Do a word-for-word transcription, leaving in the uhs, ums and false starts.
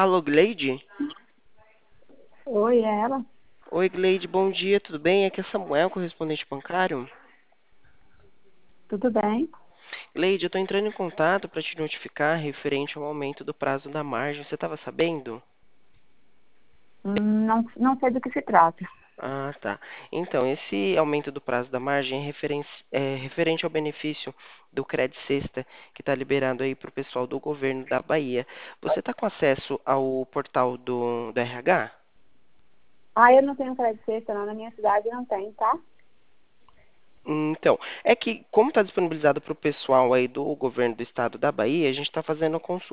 Alô, Gleide? Oi, é ela? Oi, Gleide, bom dia, tudo bem? Aqui é Samuel, correspondente bancário. Tudo bem? Gleide, eu estou entrando em contato para te notificar referente ao aumento do prazo da margem. Você estava sabendo? Hum, Não, não sei do que se trata. Ah, tá. Então, esse aumento do prazo da margem é, referen- é referente ao benefício do Cred Sexta, que está liberado aí para o pessoal do governo da Bahia. Você está com acesso ao portal do, do R H? Ah, eu não tenho crédito sexta, não. Na minha cidade não tem, tá? Então, é que como está disponibilizado para o pessoal aí do governo do estado da Bahia, a gente está fazendo a consulta